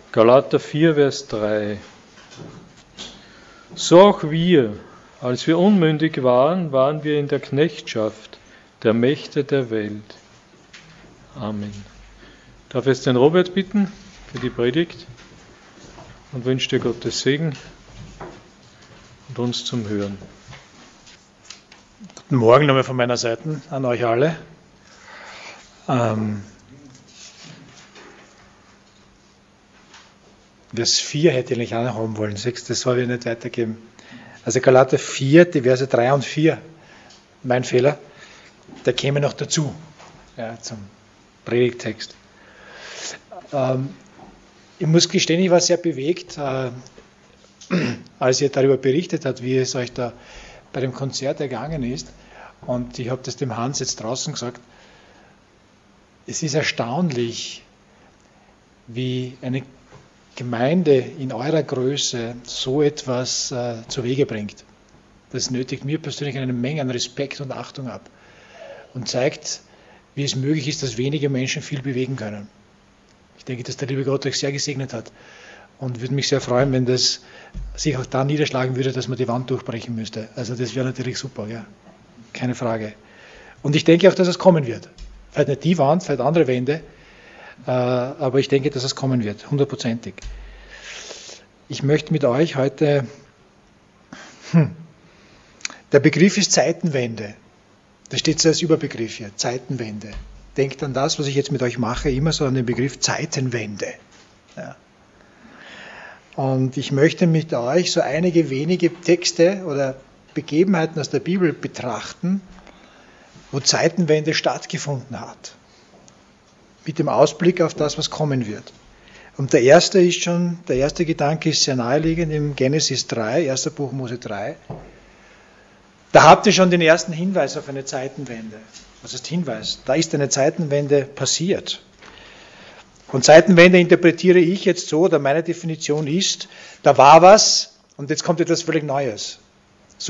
Galater 4, Vers 3. So auch wir, als wir unmündig waren, waren wir in der Knechtschaft der Mächte der Welt. Amen. Ich darf jetzt den Robert bitten für die Predigt und wünsche dir Gottes Segen und uns zum Hören. Guten Morgen nochmal von meiner Seite an euch alle. Vers 4 hätte ich eigentlich auch noch haben wollen, 6, das soll ich nicht weitergeben. Also Galater 4, die Verse 3 und 4, mein Fehler, der käme noch dazu, ja, zum Predigttext. Ich muss gestehen, ich war sehr bewegt, als ihr darüber berichtet habt, wie es euch da bei dem Konzert ergangen ist. Und ich habe das dem Hans jetzt draußen gesagt. Es ist erstaunlich, wie eine Gemeinde in eurer Größe so etwas zu Wege bringt. Das nötigt mir persönlich eine Menge an Respekt und Achtung ab und zeigt, wie es möglich ist, dass wenige Menschen viel bewegen können. Ich denke, dass der liebe Gott euch sehr gesegnet hat und würde mich sehr freuen, wenn das sich auch da niederschlagen würde, dass man die Wand durchbrechen müsste. Also das wäre natürlich super, ja, keine Frage. Und ich denke auch, dass es kommen wird. Vielleicht nicht die Wand, vielleicht andere Wände, aber ich denke, dass es kommen wird, 100%. Ich möchte mit euch heute, der Begriff ist Zeitenwende. Das steht so als Überbegriff hier, Zeitenwende. Denkt an das, was ich jetzt mit euch mache, immer so an den Begriff Zeitenwende. Ja. Und ich möchte mit euch so einige wenige Texte oder Begebenheiten aus der Bibel betrachten, wo Zeitenwende stattgefunden hat. Mit dem Ausblick auf das, was kommen wird. Und der erste Gedanke ist sehr naheliegend im Genesis 3, 1. Buch Mose 3. Da habt ihr schon den ersten Hinweis auf eine Zeitenwende. Was heißt Hinweis? Da ist eine Zeitenwende passiert. Und Zeitenwende interpretiere ich jetzt so, oder meine Definition ist, da war was und jetzt kommt etwas völlig Neues. So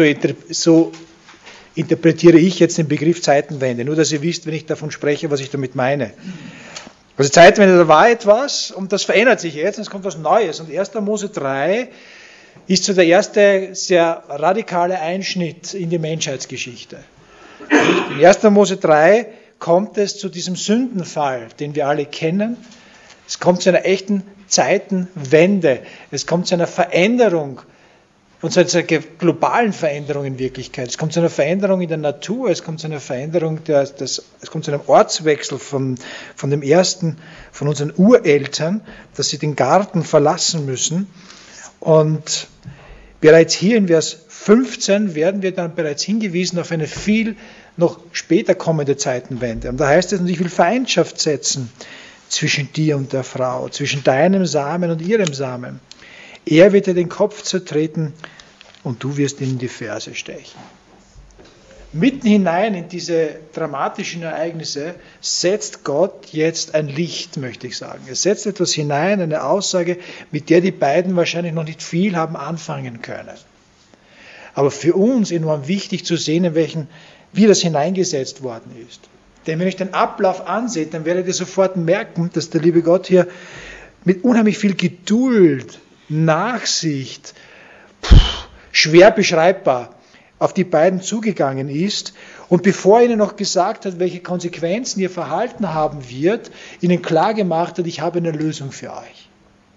interpretiere ich jetzt den Begriff Zeitenwende, nur dass ihr wisst, wenn ich davon spreche, was ich damit meine. Also Zeitenwende, da war etwas und das verändert sich jetzt und es kommt was Neues. Und 1. Mose 3 ist so der erste sehr radikale Einschnitt in die Menschheitsgeschichte. In 1. Mose 3 kommt es zu diesem Sündenfall, den wir alle kennen. Es kommt zu einer echten Zeitenwende. Es kommt zu einer Veränderung, und zwar zu einer globalen Veränderung in Wirklichkeit. Es kommt zu einer Veränderung in der Natur, es kommt zu einer Veränderung, es kommt zu einem Ortswechsel von dem ersten, von unseren Ureltern, dass sie den Garten verlassen müssen. Und bereits hier in Vers 15 werden wir dann bereits hingewiesen auf eine viel noch später kommende Zeitenwende. Und da heißt es, und ich will Feindschaft setzen zwischen dir und der Frau, zwischen deinem Samen und ihrem Samen. Er wird dir den Kopf zertreten und du wirst ihn in die Ferse stechen. Mitten hinein in diese dramatischen Ereignisse setzt Gott jetzt ein Licht, möchte ich sagen. Er setzt etwas hinein, eine Aussage, mit der die beiden wahrscheinlich noch nicht viel haben anfangen können. Aber für uns enorm wichtig zu sehen, wie das hineingesetzt worden ist. Denn wenn ich den Ablauf anseht, dann werdet ihr sofort merken, dass der liebe Gott hier mit unheimlich viel Geduld, Nachsicht, schwer beschreibbar, auf die beiden zugegangen ist und bevor er ihnen noch gesagt hat, welche Konsequenzen ihr Verhalten haben wird, ihnen klargemacht hat, ich habe eine Lösung für euch.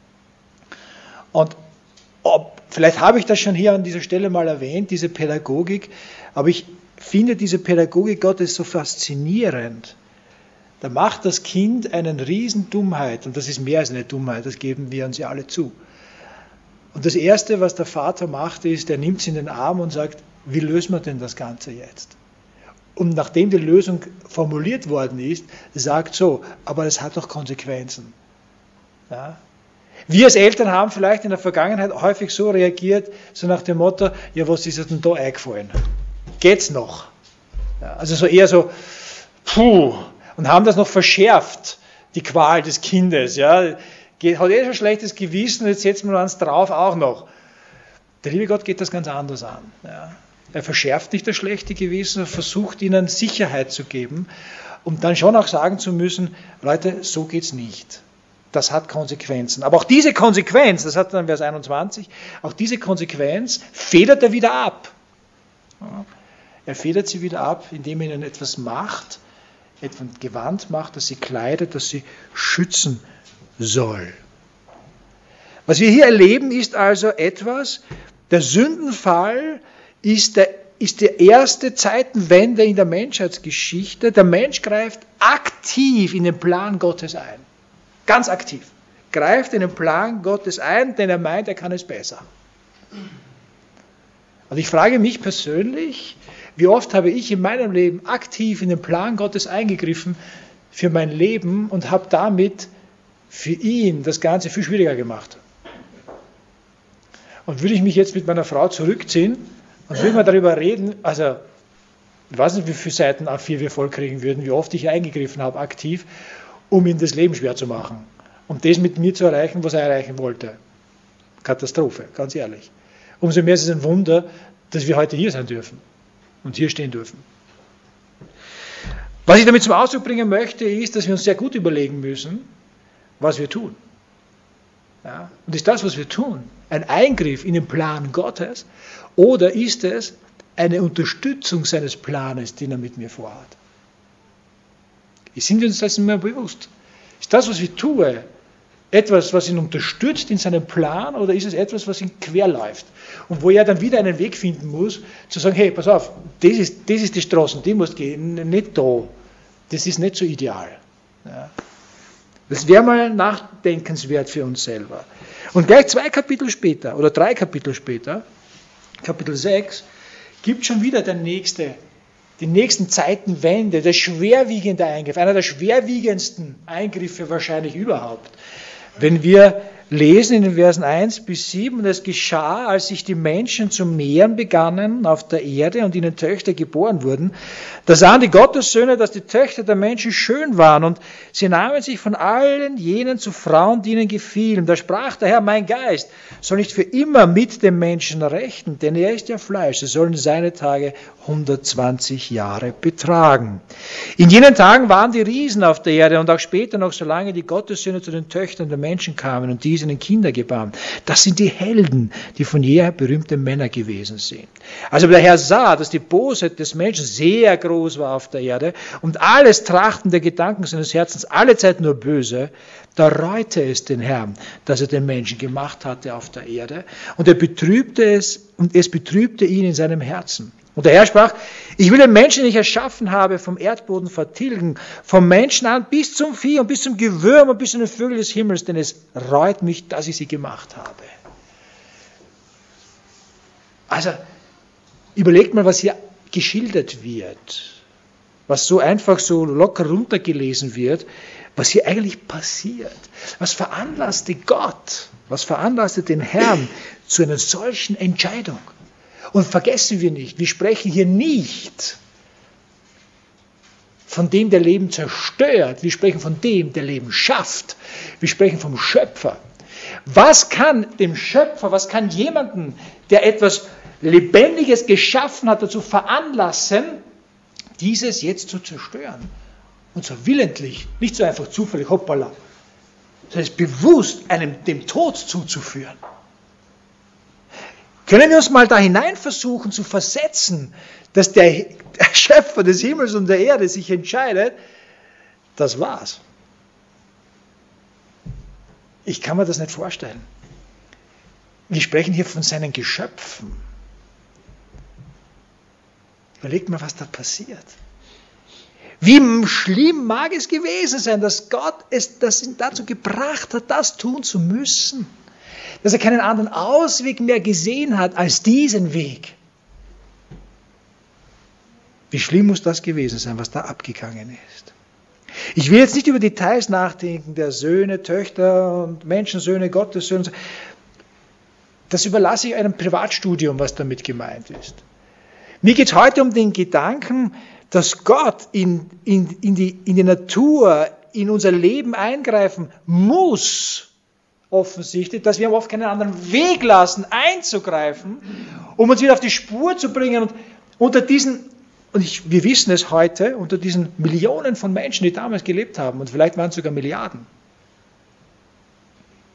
Und vielleicht habe ich das schon hier an dieser Stelle mal erwähnt, diese Pädagogik, aber ich finde diese Pädagogik Gottes so faszinierend. Da macht das Kind eine Riesendummheit, und das ist mehr als eine Dummheit, das geben wir uns ja alle zu. Und das Erste, was der Vater macht, ist, er nimmt sie in den Arm und sagt, wie lösen wir denn das Ganze jetzt? Und nachdem die Lösung formuliert worden ist, sagt so, aber das hat doch Konsequenzen. Ja? Wir als Eltern haben vielleicht in der Vergangenheit häufig so reagiert, so nach dem Motto, ja, was ist denn da eingefallen? Geht's noch? Ja, also so eher so, und haben das noch verschärft, die Qual des Kindes, ja. Hat schon schlechtes Gewissen, jetzt setzen wir eins drauf auch noch. Der liebe Gott geht das ganz anders an. Ja. Er verschärft nicht das schlechte Gewissen, er versucht ihnen Sicherheit zu geben, um dann schon auch sagen zu müssen, Leute, so geht's nicht. das hat Konsequenzen. Aber auch diese Konsequenz, das hat dann Vers 21, auch diese Konsequenz federt er wieder ab. Er federt sie wieder ab, indem er ihnen etwas macht, etwas Gewand macht, das sie kleidet, das sie schützen soll. Was wir hier erleben, ist also etwas, der Sündenfall ist die erste Zeitenwende in der Menschheitsgeschichte. Der Mensch greift aktiv in den Plan Gottes ein. Ganz aktiv. Greift in den Plan Gottes ein, denn er meint, er kann es besser. Und ich frage mich persönlich, wie oft habe ich in meinem Leben aktiv in den Plan Gottes eingegriffen für mein Leben und habe damit für ihn das Ganze viel schwieriger gemacht. Und würde ich mich jetzt mit meiner Frau zurückziehen und würde mal darüber reden, also ich weiß nicht, wie viele Seiten A4 wir vollkriegen würden, wie oft ich eingegriffen habe aktiv, um ihm das Leben schwer zu machen. Um das mit mir zu erreichen, was er erreichen wollte. Katastrophe, ganz ehrlich. Umso mehr ist es ein Wunder, dass wir heute hier sein dürfen und hier stehen dürfen. Was ich damit zum Ausdruck bringen möchte, ist, dass wir uns sehr gut überlegen müssen, was wir tun. Ja? Und ist das, was wir tun, ein Eingriff in den Plan Gottes oder ist es eine Unterstützung seines Planes, den er mit mir vorhat? Sind wir uns das immer bewusst? Ist das, was ich tue, etwas, was ihn unterstützt in seinem Plan oder ist es etwas, was ihn querläuft? Und wo er dann wieder einen Weg finden muss, zu sagen, hey, pass auf, das ist die Straße, die muss gehen, nicht da. Das ist nicht so ideal. Ja. Das wäre mal nachdenkenswert für uns selber. Und gleich 2 Kapitel später oder 3 Kapitel später, Kapitel 6, gibt schon wieder die nächsten Zeitenwende, der schwerwiegende Eingriff, einer der schwerwiegendsten Eingriffe wahrscheinlich überhaupt. Wenn wir lesen in den Versen 1 bis 7, und es geschah, als sich die Menschen zu mehren begannen auf der Erde und ihnen Töchter geboren wurden, da sahen die Gottessöhne, dass die Töchter der Menschen schön waren und sie nahmen sich von allen jenen zu Frauen, die ihnen gefielen. Da sprach der Herr, mein Geist soll nicht für immer mit dem Menschen rechten, denn er ist ja Fleisch, es sollen seine Tage 120 Jahre betragen. In jenen Tagen waren die Riesen auf der Erde und auch später noch, solange die Gottessöhne zu den Töchtern der Menschen kamen und diese ihnen Kinder gebaren. Das sind die Helden, die von jeher berühmte Männer gewesen sind. Also der Herr sah, dass die Bosheit des Menschen sehr groß war auf der Erde und alles Trachten der Gedanken seines Herzens allezeit nur böse. Da reute es den Herrn, dass er den Menschen gemacht hatte auf der Erde und es betrübte ihn in seinem Herzen. Und der Herr sprach, ich will den Menschen, den ich erschaffen habe, vom Erdboden vertilgen, vom Menschen an bis zum Vieh und bis zum Gewürm und bis zu den Vögeln des Himmels, denn es reut mich, dass ich sie gemacht habe. Also, überlegt mal, was hier geschildert wird, was so einfach so locker runtergelesen wird, was hier eigentlich passiert. Was veranlasste Gott, was veranlasste den Herrn zu einer solchen Entscheidung? Und vergessen wir nicht, wir sprechen hier nicht von dem, der Leben zerstört. Wir sprechen von dem, der Leben schafft. Wir sprechen vom Schöpfer. Was kann dem Schöpfer, was kann jemanden, der etwas Lebendiges geschaffen hat, dazu veranlassen, dieses jetzt zu zerstören? Und zwar willentlich, nicht so einfach zufällig, hoppala, sondern es bewusst einem dem Tod zuzuführen. Können wir uns mal da hinein versuchen zu versetzen, dass der Schöpfer des Himmels und der Erde sich entscheidet, das war's. Ich kann mir das nicht vorstellen. Wir sprechen hier von seinen Geschöpfen. Überlegt mal, was da passiert. Wie schlimm mag es gewesen sein, dass Gott das ihn dazu gebracht hat, das tun zu müssen. Dass er keinen anderen Ausweg mehr gesehen hat als diesen Weg. Wie schlimm muss das gewesen sein, was da abgegangen ist. Ich will jetzt nicht über Details nachdenken, der Söhne, Töchter und Menschensöhne, Gottessöhne. Das überlasse ich einem Privatstudium, was damit gemeint ist. Mir geht es heute um den Gedanken, dass Gott in die Natur, in unser Leben eingreifen muss, offensichtlich, dass wir ihm oft keinen anderen Weg lassen, einzugreifen, um uns wieder auf die Spur zu bringen. Und unter diesen, wir wissen es heute, unter diesen Millionen von Menschen, die damals gelebt haben, und vielleicht waren es sogar Milliarden,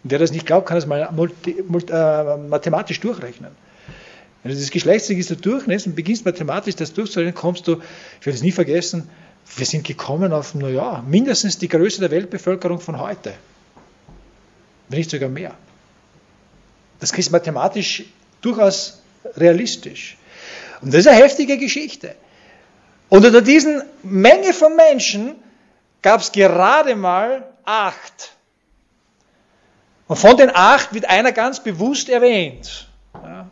Und wer das nicht glaubt, kann das mal mathematisch durchrechnen. Wenn du das Geschlechtsregister durchnimmst und beginnst mathematisch das durchzurechnen, kommst du, ich werde es nie vergessen, wir sind gekommen auf, mindestens die Größe der Weltbevölkerung von heute. Wenn nicht sogar mehr. Das ist mathematisch durchaus realistisch. Und das ist eine heftige Geschichte. Und unter diesen Menge von Menschen gab es gerade mal 8. Und von den 8 wird einer ganz bewusst erwähnt. Ja.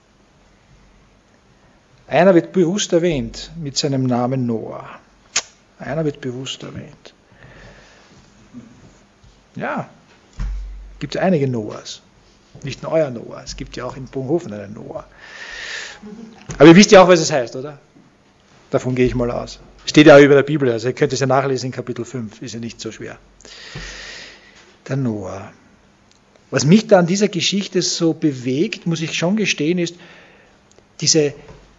Einer wird bewusst erwähnt mit seinem Namen Noah. Einer wird bewusst erwähnt. Ja, gibt es einige Noahs. Nicht nur euer Noah, es gibt ja auch in Bunghofen einen Noah. Aber ihr wisst ja auch, was es heißt, oder? Davon gehe ich mal aus. Steht ja auch über der Bibel, also ihr könnt es ja nachlesen in Kapitel 5, ist ja nicht so schwer. Der Noah. Was mich da an dieser Geschichte so bewegt, muss ich schon gestehen, ist diese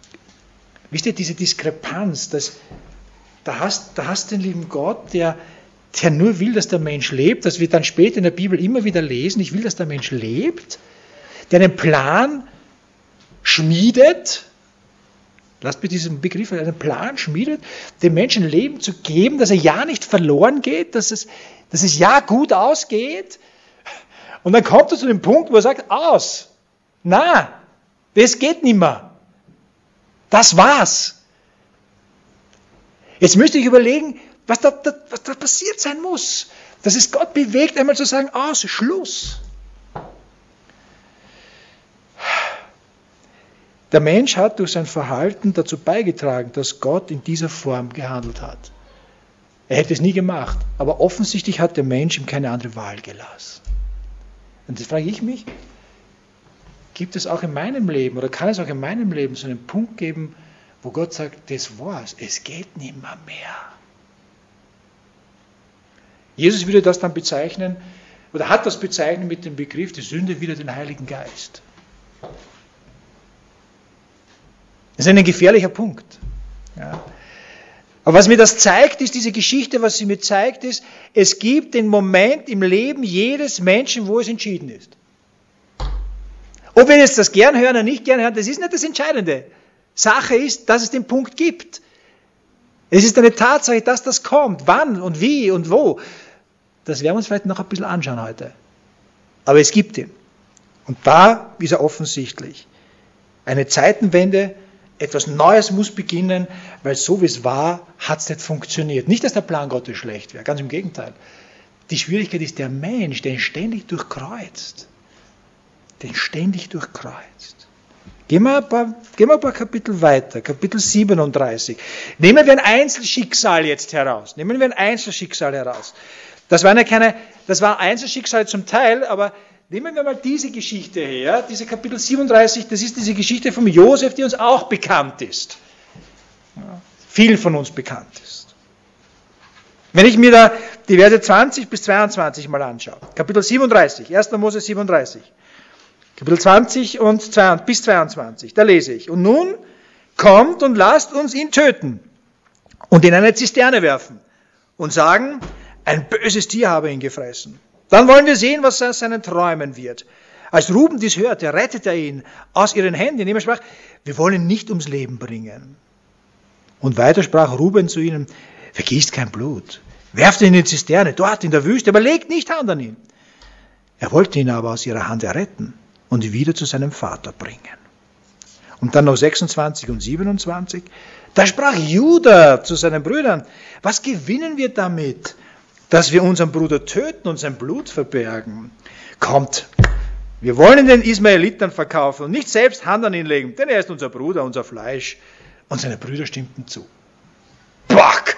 Diskrepanz, da hast den lieben Gott, der nur will, dass der Mensch lebt, das wir dann später in der Bibel immer wieder lesen, ich will, dass der Mensch lebt, der einen Plan schmiedet, lasst mir diesen Begriff, einen Plan schmiedet, dem Menschen Leben zu geben, dass er ja nicht verloren geht, dass es ja gut ausgeht. Und dann kommt er zu dem Punkt, wo er sagt, das geht nicht mehr. Das war's. Jetzt müsste ich überlegen, was da passiert sein muss, dass es Gott bewegt, einmal zu sagen, Schluss. Der Mensch hat durch sein Verhalten dazu beigetragen, dass Gott in dieser Form gehandelt hat. Er hätte es nie gemacht, aber offensichtlich hat der Mensch ihm keine andere Wahl gelassen. Und jetzt frage ich mich, gibt es auch in meinem Leben oder kann es auch in meinem Leben so einen Punkt geben, wo Gott sagt, das war's, es geht nicht mehr. Jesus würde das dann bezeichnen, oder hat das bezeichnet mit dem Begriff, die Sünde wider den Heiligen Geist. Das ist ein gefährlicher Punkt. Ja. Aber was mir das zeigt, ist diese Geschichte, was sie mir zeigt, ist, es gibt den Moment im Leben jedes Menschen, wo es entschieden ist. Ob wir jetzt das gern hören oder nicht gern hören, das ist nicht das Entscheidende. Sache ist, dass es den Punkt gibt. Es ist eine Tatsache, dass das kommt. Wann und wie und wo. Das werden wir uns vielleicht noch ein bisschen anschauen heute. Aber es gibt ihn. Und da ist er offensichtlich. Eine Zeitenwende, etwas Neues muss beginnen, weil so wie es war, hat es nicht funktioniert. Nicht, dass der Plan Gottes schlecht wäre, ganz im Gegenteil. Die Schwierigkeit ist der Mensch, der ihn ständig durchkreuzt. Gehen wir ein paar Kapitel weiter, Kapitel 37. Nehmen wir ein Einzelschicksal jetzt heraus. Das war ein Einzelschicksal zum Teil, aber nehmen wir mal diese Geschichte her, diese Kapitel 37, das ist diese Geschichte von Josef, die uns auch bekannt ist. Ja, vielen von uns bekannt ist. Wenn ich mir da die Verse 20 bis 22 mal anschaue, Kapitel 37, 1. Mose 37, Kapitel 20 bis 22, da lese ich. Und nun kommt und lasst uns ihn töten und in eine Zisterne werfen und sagen, ein böses Tier habe ihn gefressen. Dann wollen wir sehen, was aus seinen Träumen wird. Als Ruben dies hörte, rettete er ihn aus ihren Händen, indem er sprach, wir wollen ihn nicht ums Leben bringen. Und weiter sprach Ruben zu ihnen, vergießt kein Blut, werft ihn in die Zisterne, dort in der Wüste, aber legt nicht Hand an ihn. Er wollte ihn aber aus ihrer Hand erretten und wieder zu seinem Vater bringen. Und dann noch 26 und 27, da sprach Juda zu seinen Brüdern, was gewinnen wir damit, dass wir unseren Bruder töten und sein Blut verbergen? Kommt, wir wollen ihn den Ismaelitern verkaufen und nicht selbst Hand an ihn legen, denn er ist unser Bruder, unser Fleisch. Und seine Brüder stimmten zu. Back!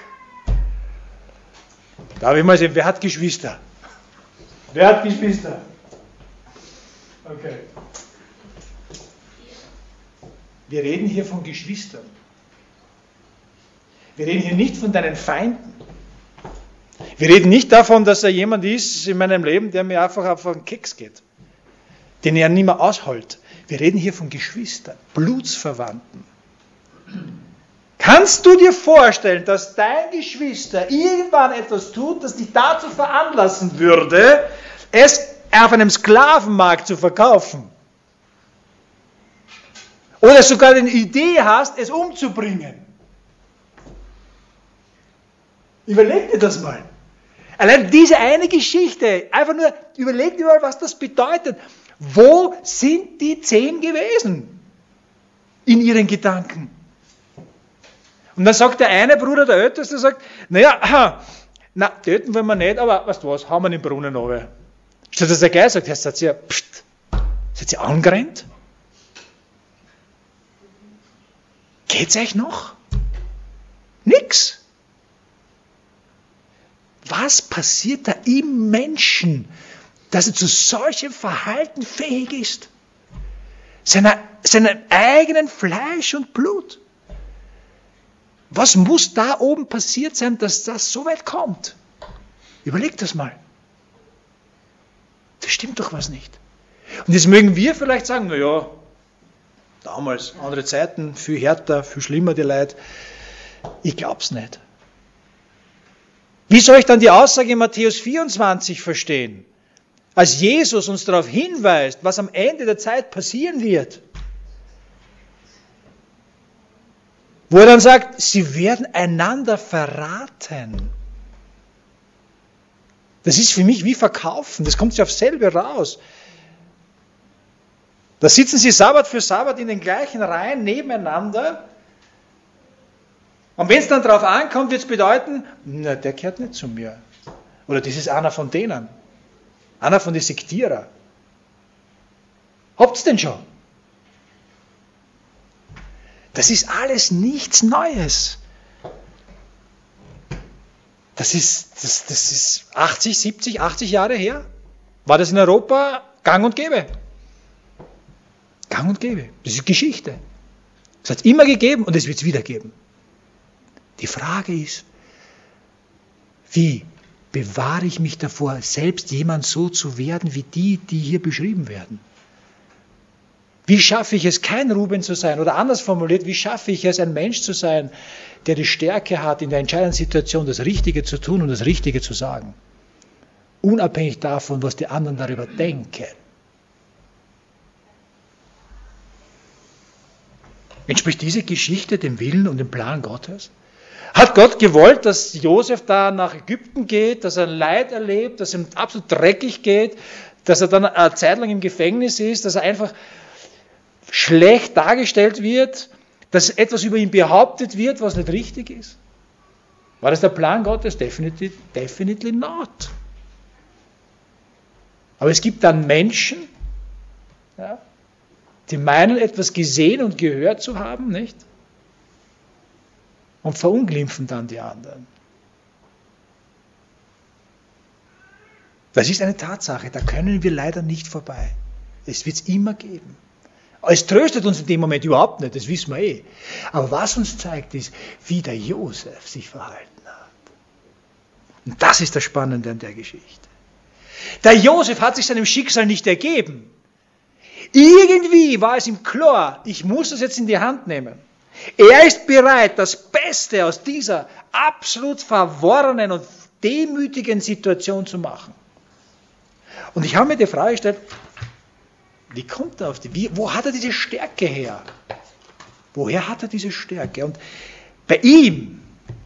Darf ich mal sehen, wer hat Geschwister? Okay. Wir reden hier von Geschwistern. Wir reden hier nicht von deinen Feinden. Wir reden nicht davon, dass er jemand ist in meinem Leben, der mir einfach auf den Keks geht, den er nicht mehr aushält. Wir reden hier von Geschwistern, Blutsverwandten. Kannst du dir vorstellen, dass dein Geschwister irgendwann etwas tut, das dich dazu veranlassen würde, es auf einem Sklavenmarkt zu verkaufen. Oder sogar eine Idee hast, es umzubringen. Überleg dir das mal. Allein diese eine Geschichte, einfach nur überleg dir mal, was das bedeutet. Wo sind die 10 gewesen in ihren Gedanken? Und dann sagt der eine Bruder, der Älteste, sagt, naja, töten wollen wir nicht, aber weißt du was, hauen wir den Brunnen runter. Statt dass der Geist sagt, seid ihr angerannt? Geht's euch noch? Nix. Was passiert da im Menschen, dass er zu solchem Verhalten fähig ist? Seinem eigenen Fleisch und Blut. Was muss da oben passiert sein, dass das so weit kommt? Überleg das mal. Da stimmt doch was nicht. Und jetzt mögen wir vielleicht sagen, naja, damals, andere Zeiten, viel härter, viel schlimmer die Leute. Ich glaub's nicht. Wie soll ich dann die Aussage in Matthäus 24 verstehen? Als Jesus uns darauf hinweist, was am Ende der Zeit passieren wird. Wo er dann sagt, sie werden einander verraten. Das ist für mich wie verkaufen, das kommt sich aufs selbe raus. Da sitzen sie Sabbat für Sabbat in den gleichen Reihen nebeneinander. Und wenn es dann darauf ankommt, wird es bedeuten, na, der gehört nicht zu mir. Oder das ist einer von denen. Einer von den Sektierer. Habt's denn schon? Das ist alles nichts Neues. Das ist 80, 70, 80 Jahre her. War das in Europa gang und gäbe. Gang und gäbe. Das ist Geschichte. Es hat es immer gegeben und es wird es wieder geben. Die Frage ist, wie bewahre ich mich davor, selbst jemand so zu werden, wie die hier beschrieben werden? Wie schaffe ich es, kein Ruben zu sein? Oder anders formuliert, wie schaffe ich es, ein Mensch zu sein, der die Stärke hat, in der entscheidenden Situation das Richtige zu tun und das Richtige zu sagen? Unabhängig davon, was die anderen darüber denken. Entspricht diese Geschichte dem Willen und dem Plan Gottes? Hat Gott gewollt, dass Josef da nach Ägypten geht, dass er Leid erlebt, dass es ihm absolut dreckig geht, dass er dann eine Zeit lang im Gefängnis ist, dass er einfach schlecht dargestellt wird, dass etwas über ihn behauptet wird, was nicht richtig ist? War das der Plan Gottes? Definitely not. Aber es gibt dann Menschen, ja, die meinen, etwas gesehen und gehört zu haben, nicht? Und verunglimpfen dann die anderen. Das ist eine Tatsache, da können wir leider nicht vorbei. Es wird es immer geben. Es tröstet uns in dem Moment überhaupt nicht, das wissen wir eh. Aber was uns zeigt, ist, wie der Josef sich verhalten hat. Und das ist das Spannende an der Geschichte. Der Josef hat sich seinem Schicksal nicht ergeben. Irgendwie war es ihm klar, ich muss das jetzt in die Hand nehmen. Er ist bereit, das Beste aus dieser absolut verworrenen und demütigen Situation zu machen. Und ich habe mir die Frage gestellt, wie kommt er auf wo hat er diese Stärke her? Woher hat er diese Stärke? Und bei ihm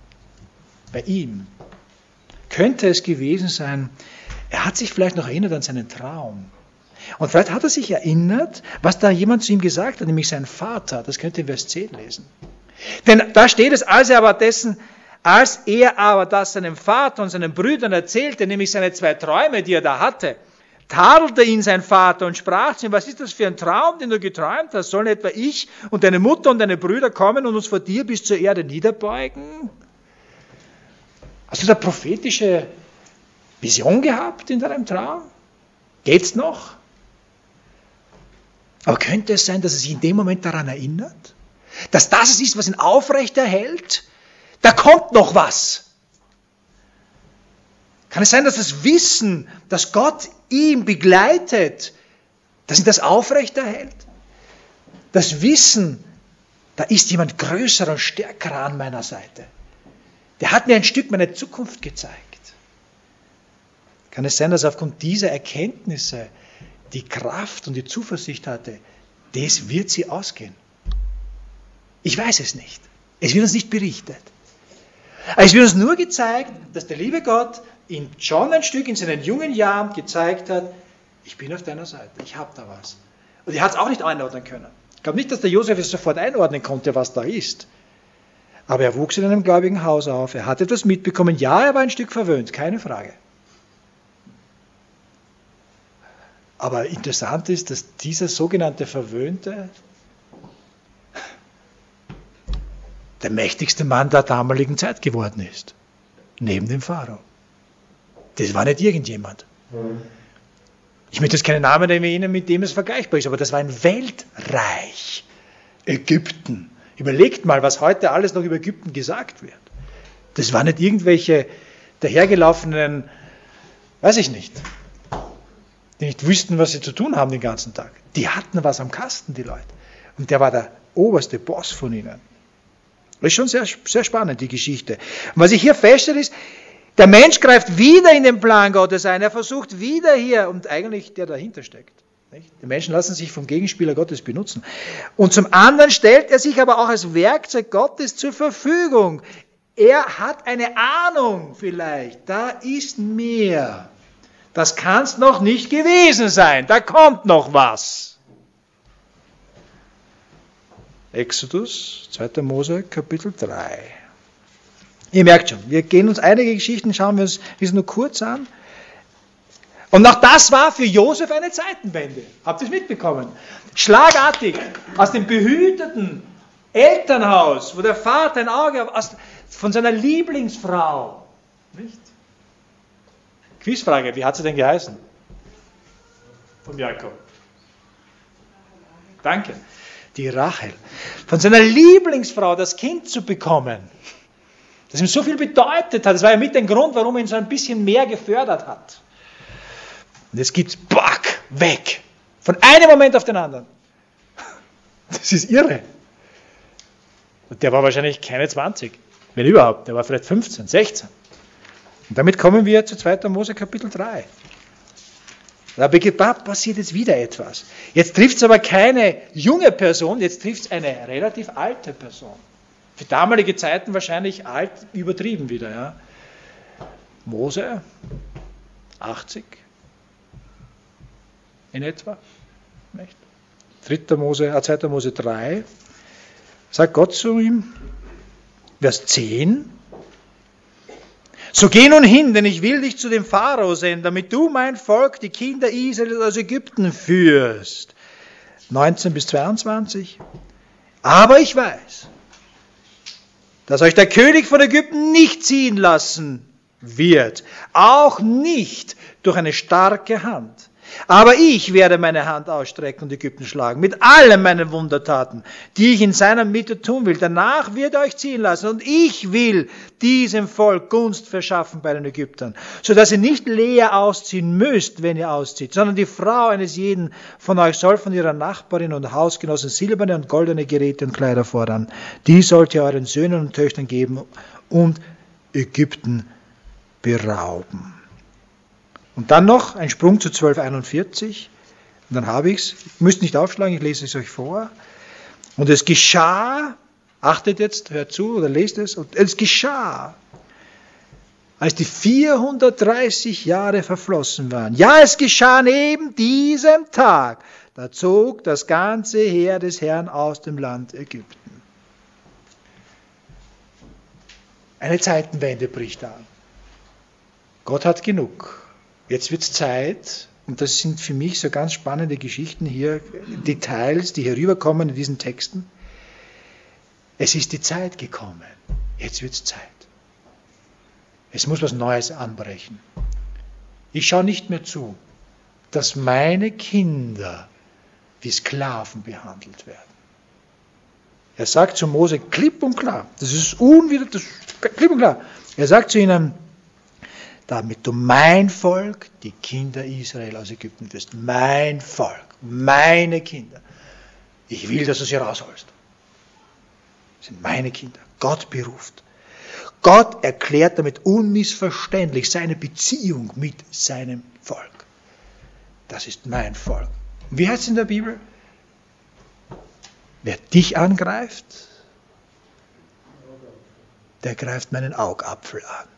könnte es gewesen sein, er hat sich vielleicht noch erinnert an seinen Traum. Und vielleicht hat er sich erinnert, was da jemand zu ihm gesagt hat, nämlich sein Vater. Das könnt ihr in Vers 10 lesen. Denn da steht es, als er aber das seinem Vater und seinen Brüdern erzählte, nämlich seine 2 Träume, die er da hatte, tadelte ihn sein Vater und sprach zu ihm, was ist das für ein Traum, den du geträumt hast? Sollen etwa ich und deine Mutter und deine Brüder kommen und uns vor dir bis zur Erde niederbeugen? Hast du da prophetische Vision gehabt in deinem Traum? Geht's noch? Aber könnte es sein, dass er sich in dem Moment daran erinnert? Dass das es ist, was ihn aufrechterhält? Da kommt noch was. Kann es sein, dass das Wissen, dass Gott ihn begleitet, dass ihn das aufrechterhält? Das Wissen, da ist jemand größer und stärker an meiner Seite. Der hat mir ein Stück meiner Zukunft gezeigt. Kann es sein, dass aufgrund dieser Erkenntnisse die Kraft und die Zuversicht hatte, das wird sie ausgehen? Ich weiß es nicht. Es wird uns nicht berichtet. Aber es wird uns nur gezeigt, dass der liebe Gott ihm schon ein Stück in seinen jungen Jahren gezeigt hat, ich bin auf deiner Seite, ich habe da was. Und er hat es auch nicht einordnen können. Ich glaube nicht, dass der Josef es sofort einordnen konnte, was da ist. Aber er wuchs in einem gläubigen Haus auf, er hat etwas mitbekommen. Ja, er war ein Stück verwöhnt, keine Frage. Aber interessant ist, dass dieser sogenannte Verwöhnte der mächtigste Mann der damaligen Zeit geworden ist. Neben dem Pharao. Das war nicht irgendjemand. Ich möchte jetzt keinen Namen erwähnen, mit dem es vergleichbar ist, aber das war ein Weltreich. Ägypten. Überlegt mal, was heute alles noch über Ägypten gesagt wird. Das waren nicht irgendwelche dahergelaufenen, weiß ich nicht, die nicht wüssten, was sie zu tun haben den ganzen Tag. Die hatten was am Kasten, die Leute. Und der war der oberste Boss von ihnen. Das ist schon sehr, sehr spannend, die Geschichte. Und was ich hier feststelle, ist, der Mensch greift wieder in den Plan Gottes ein. Er versucht wieder hier, und eigentlich der dahinter steckt. Nicht? Die Menschen lassen sich vom Gegenspieler Gottes benutzen. Und zum anderen stellt er sich aber auch als Werkzeug Gottes zur Verfügung. Er hat eine Ahnung vielleicht, da ist mehr. Das kann es noch nicht gewesen sein, da kommt noch was. Exodus, 2. Mose, Kapitel 3. Ihr merkt schon, wir gehen uns einige Geschichten, schauen wir uns nur kurz an. Und auch das war für Josef eine Zeitenwende. Habt ihr es mitbekommen? Schlagartig, aus dem behüteten Elternhaus, wo der Vater ein Auge hat, von seiner Lieblingsfrau. Nicht? Quizfrage, wie hat sie denn geheißen? Von Jakob. Danke. Die Rachel. Von seiner Lieblingsfrau das Kind zu bekommen, das ihm so viel bedeutet hat. Das war ja mit dem Grund, warum er ihn so ein bisschen mehr gefördert hat. Und jetzt gibt's Back, weg. Von einem Moment auf den anderen. Das ist irre. Und der war wahrscheinlich keine 20, wenn überhaupt. Der war vielleicht 15, 16. Und damit kommen wir zu 2. Mose Kapitel 3. Da passiert jetzt wieder etwas. Jetzt trifft es aber keine junge Person, jetzt trifft es eine relativ alte Person. Für damalige Zeiten wahrscheinlich alt, übertrieben wieder. Ja. Mose, 80 in etwa. Nicht? 2. Mose 3, sagt Gott zu ihm, Vers 10, so geh nun hin, denn ich will dich zu dem Pharao senden, damit du mein Volk, die Kinder Israels aus Ägypten führst. 19 bis 22. Aber ich weiß, dass euch der König von Ägypten nicht ziehen lassen wird, auch nicht durch eine starke Hand. Aber ich werde meine Hand ausstrecken und Ägypten schlagen, mit allen meinen Wundertaten, die ich in seiner Mitte tun will. Danach wird er euch ziehen lassen und ich will diesem Volk Gunst verschaffen bei den Ägyptern, sodass ihr nicht leer ausziehen müsst, wenn ihr auszieht, sondern die Frau eines jeden von euch soll von ihrer Nachbarin und Hausgenossen silberne und goldene Geräte und Kleider fordern. Die sollt ihr euren Söhnen und Töchtern geben und Ägypten berauben. Und dann noch ein Sprung zu 1241. Und dann habe ich es. Ihr müsst nicht aufschlagen, ich lese es euch vor. Und es geschah, achtet jetzt, hört zu oder lest es. Und es geschah, als die 430 Jahre verflossen waren. Ja, es geschah an eben diesem Tag. Da zog das ganze Heer des Herrn aus dem Land Ägypten. Eine Zeitenwende bricht an. Gott hat genug. Jetzt wird es Zeit, und das sind für mich so ganz spannende Geschichten hier, Details, die hier rüberkommen in diesen Texten. Es ist die Zeit gekommen. Jetzt wird es Zeit. Es muss was Neues anbrechen. Ich schaue nicht mehr zu, dass meine Kinder wie Sklaven behandelt werden. Er sagt zu Mose klipp und klar, das ist klipp und klar. Er sagt zu ihnen, damit du mein Volk, die Kinder Israel aus Ägypten wirst. Mein Volk, meine Kinder. Ich will, dass du sie rausholst. Das sind meine Kinder. Gott beruft. Gott erklärt damit unmissverständlich seine Beziehung mit seinem Volk. Das ist mein Volk. Und wie heißt es in der Bibel? Wer dich angreift, der greift meinen Augapfel an.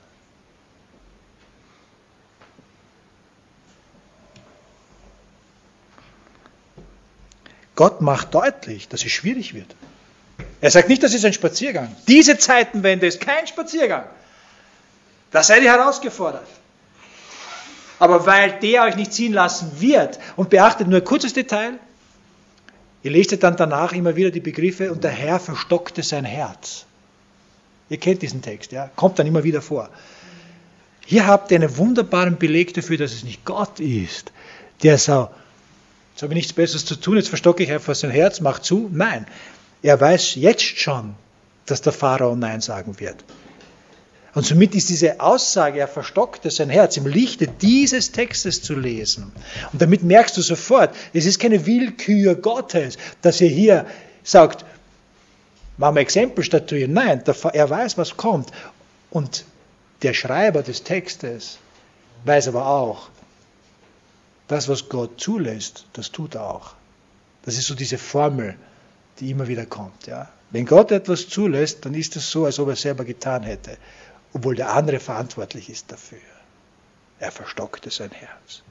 Gott macht deutlich, dass es schwierig wird. Er sagt nicht, das ist ein Spaziergang. Diese Zeitenwende ist kein Spaziergang. Da seid ihr herausgefordert. Aber weil der euch nicht ziehen lassen wird, und beachtet nur ein kurzes Detail, ihr lest dann danach immer wieder die Begriffe, und der Herr verstockte sein Herz. Ihr kennt diesen Text, ja? Kommt dann immer wieder vor. Hier habt ihr einen wunderbaren Beleg dafür, dass es nicht Gott ist, der sagt, jetzt habe ich nichts Besseres zu tun, jetzt verstocke ich einfach sein Herz, mach zu. Nein, er weiß jetzt schon, dass der Pharao Nein sagen wird. Und somit ist diese Aussage, er verstockte sein Herz, im Lichte dieses Textes zu lesen. Und damit merkst du sofort, es ist keine Willkür Gottes, dass er hier sagt, machen wir Exempel statuieren. Nein, er weiß, was kommt. Und der Schreiber des Textes weiß aber auch, das, was Gott zulässt, das tut er auch. Das ist so diese Formel, die immer wieder kommt. Ja? Wenn Gott etwas zulässt, dann ist es so, als ob er es selber getan hätte, obwohl der andere verantwortlich ist dafür. Er verstockte sein Herz.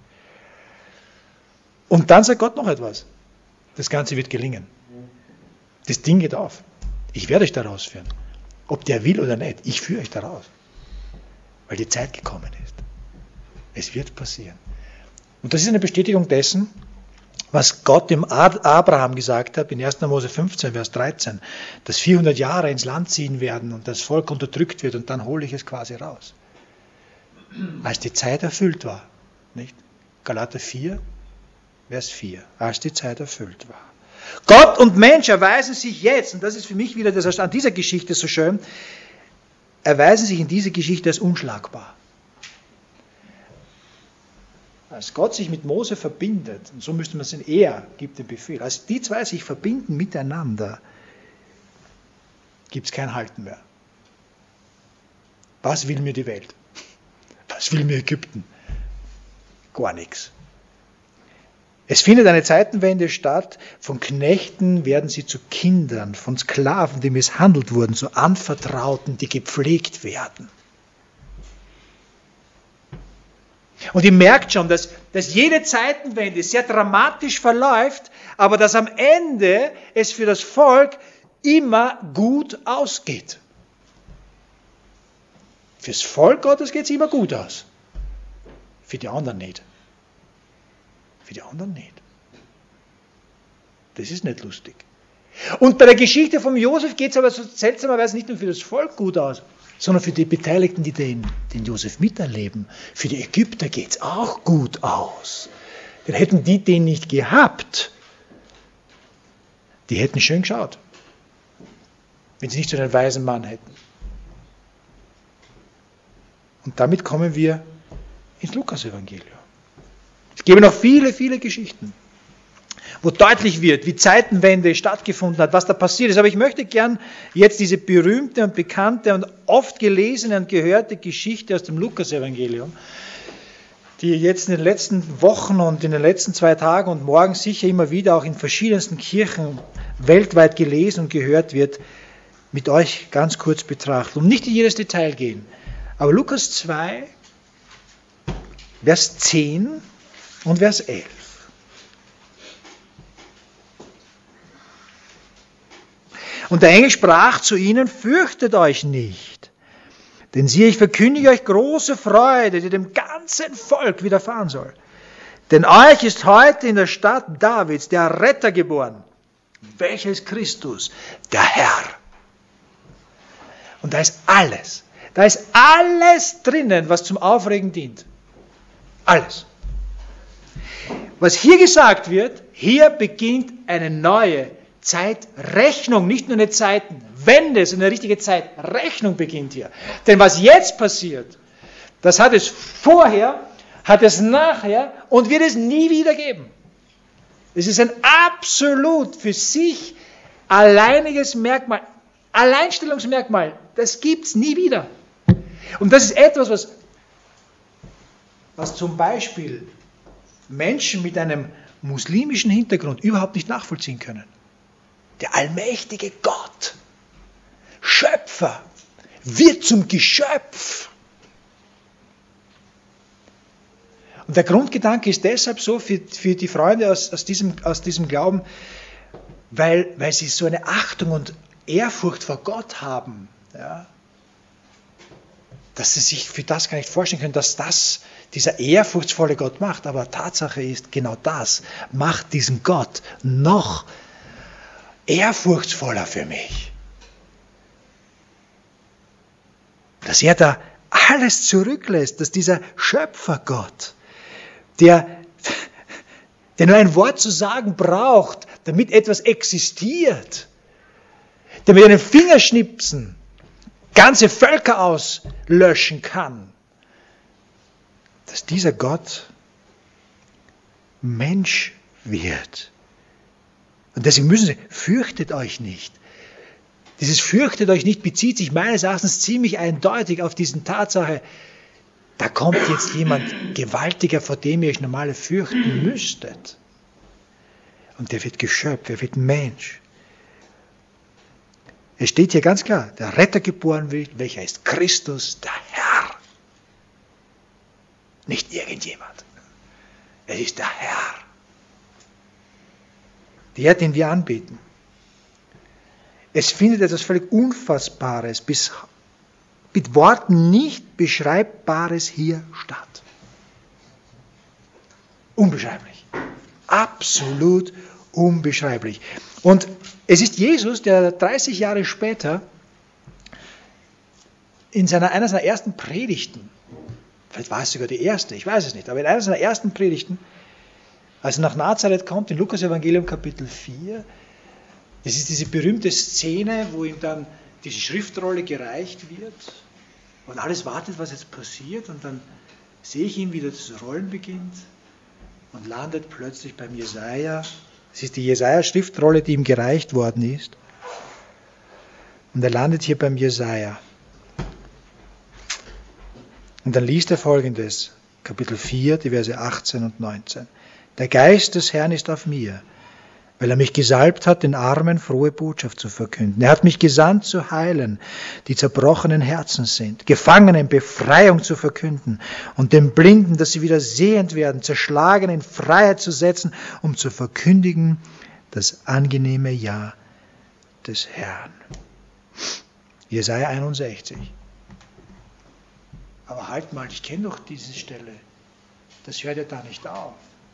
Und dann sagt Gott noch etwas. Das Ganze wird gelingen. Das Ding geht auf. Ich werde euch da rausführen. Ob der will oder nicht, ich führe euch da raus. Weil die Zeit gekommen ist. Es wird passieren. Und das ist eine Bestätigung dessen, was Gott dem Abraham gesagt hat, in 1. Mose 15, Vers 13, dass 400 Jahre ins Land ziehen werden und das Volk unterdrückt wird und dann hole ich es quasi raus. Als die Zeit erfüllt war. Nicht? Galater 4, Vers 4. Als die Zeit erfüllt war. Gott und Mensch erweisen sich jetzt, und das ist für mich wieder das an dieser Geschichte so schön, erweisen sich in dieser Geschichte als unschlagbar. Als Gott sich mit Mose verbindet, und so müsste man es sehen, er gibt den Befehl, als die zwei sich verbinden miteinander, gibt es kein Halten mehr. Was will mir die Welt? Was will mir Ägypten? Gar nichts. Es findet eine Zeitenwende statt, von Knechten werden sie zu Kindern, von Sklaven, die misshandelt wurden, zu Anvertrauten, die gepflegt werden. Und ihr merkt schon, dass jede Zeitenwende sehr dramatisch verläuft, aber dass am Ende es für das Volk immer gut ausgeht. Fürs Volk Gottes geht es immer gut aus. Für die anderen nicht. Für die anderen nicht. Das ist nicht lustig. Und bei der Geschichte von Josef geht es aber so seltsamerweise nicht nur für das Volk gut aus, sondern für die Beteiligten, die den Josef miterleben. Für die Ägypter geht es auch gut aus. Denn hätten die den nicht gehabt, die hätten schön geschaut, wenn sie nicht so einen weisen Mann hätten. Und damit kommen wir ins Lukas-Evangelium. Es gäbe noch viele, viele Geschichten, wo deutlich wird, wie Zeitenwende stattgefunden hat, was da passiert ist. Aber ich möchte gern jetzt diese berühmte und bekannte und oft gelesene und gehörte Geschichte aus dem Lukas-Evangelium, die jetzt in den letzten Wochen und in den letzten 2 Tagen und morgen sicher immer wieder auch in verschiedensten Kirchen weltweit gelesen und gehört wird, mit euch ganz kurz betrachten. Um nicht in jedes Detail gehen. Aber Lukas 2, Vers 10 und Vers 11. Und der Engel sprach zu ihnen, fürchtet euch nicht, denn siehe, ich verkündige euch große Freude, die dem ganzen Volk widerfahren soll. Denn euch ist heute in der Stadt Davids der Retter geboren. Welcher ist Christus? Der Herr. Und da ist alles drinnen, was zum Aufregen dient. Alles. Was hier gesagt wird, hier beginnt eine neue Zeitrechnung, nicht nur eine Zeitenwende, sondern eine richtige Zeitrechnung beginnt hier. Denn was jetzt passiert, das hat es vorher, hat es nachher und wird es nie wieder geben. Es ist ein absolut für sich alleiniges Merkmal. Alleinstellungsmerkmal, das gibt es nie wieder. Und das ist etwas, was zum Beispiel Menschen mit einem muslimischen Hintergrund überhaupt nicht nachvollziehen können. Der allmächtige Gott, Schöpfer, wird zum Geschöpf. Und der Grundgedanke ist deshalb so für die Freunde aus diesem Glauben, weil sie so eine Achtung und Ehrfurcht vor Gott haben, ja, dass sie sich für das gar nicht vorstellen können, dass das dieser ehrfurchtsvolle Gott macht. Aber Tatsache ist, genau das macht diesen Gott noch ehrfurchtsvoller für mich. Dass er da alles zurücklässt, dass dieser Schöpfergott, der nur ein Wort zu sagen braucht, damit etwas existiert, der mit einem Fingerschnipsen ganze Völker auslöschen kann, dass dieser Gott Mensch wird. Und deswegen müssen Sie, fürchtet euch nicht. Dieses fürchtet euch nicht bezieht sich meines Erachtens ziemlich eindeutig auf diese Tatsache, da kommt jetzt jemand Gewaltiger, vor dem ihr euch normal fürchten müsstet. Und der wird Geschöpf, er wird Mensch. Es steht hier ganz klar, der Retter geboren wird, welcher ist Christus, der Herr. Nicht irgendjemand. Es ist der Herr. Der, den wir anbeten. Es findet etwas völlig Unfassbares, mit Worten nicht Beschreibbares hier statt. Unbeschreiblich. Absolut unbeschreiblich. Und es ist Jesus, der 30 Jahre später in einer seiner ersten Predigten, vielleicht war es sogar die erste, ich weiß es nicht, aber in einer seiner ersten Predigten, als er nach Nazareth kommt, in Lukas Evangelium Kapitel 4, das ist diese berühmte Szene, wo ihm dann diese Schriftrolle gereicht wird und alles wartet, was jetzt passiert, und dann sehe ich ihn, wie das Rollen beginnt und landet plötzlich beim Jesaja. Es ist die Jesaja-Schriftrolle, die ihm gereicht worden ist. Und er landet hier beim Jesaja. Und dann liest er Folgendes, Kapitel 4, die Verse 18 und 19. Der Geist des Herrn ist auf mir, weil er mich gesalbt hat, den Armen frohe Botschaft zu verkünden. Er hat mich gesandt zu heilen, die zerbrochenen Herzen sind, Gefangenen Befreiung zu verkünden und den Blinden, dass sie wieder sehend werden, Zerschlagenen in Freiheit zu setzen, um zu verkündigen das angenehme Ja des Herrn. Jesaja 61. Aber halt mal, ich kenne doch diese Stelle. Das hört ja da nicht auf.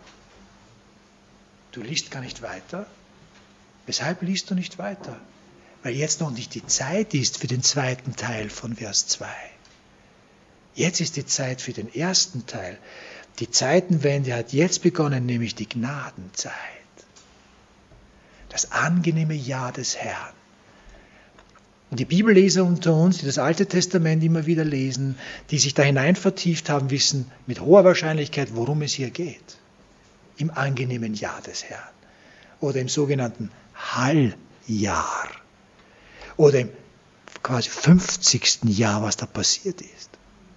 Du liest gar nicht weiter. Weshalb liest du nicht weiter? Weil jetzt noch nicht die Zeit ist für den zweiten Teil von Vers 2. Jetzt ist die Zeit für den ersten Teil. Die Zeitenwende hat jetzt begonnen, nämlich die Gnadenzeit. Das angenehme Ja des Herrn. Und die Bibelleser unter uns, die das Alte Testament immer wieder lesen, die sich da hinein vertieft haben, wissen mit hoher Wahrscheinlichkeit, worum es hier geht. Im angenehmen Jahr des Herrn. Oder im sogenannten Halljahr. Oder im quasi 50. Jahr, was da passiert ist.